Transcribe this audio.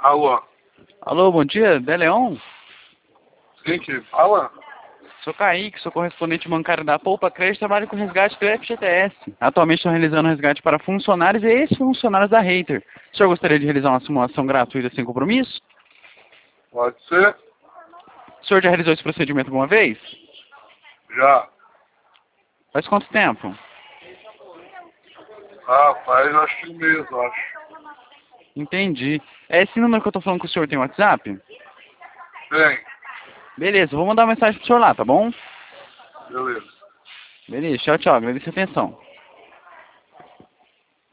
Alô? Alô, bom dia, Deleon? Quem que fala? Sou Kaique, sou correspondente bancário da Poupa Crédito e trabalho com resgate do FGTS. Atualmente estou realizando resgate para funcionários e ex-funcionários da Reiter. O senhor gostaria de realizar uma simulação gratuita sem compromisso? Pode ser? O senhor já realizou esse procedimento alguma vez? Já. Faz quanto tempo? Ah, faz acho que um mês, acho. Entendi. É esse número que eu estou falando com o senhor tem WhatsApp? Tem. Beleza, vou mandar uma mensagem pro senhor lá, tá bom? Beleza. Beleza, tchau, tchau. Agradeço a atenção.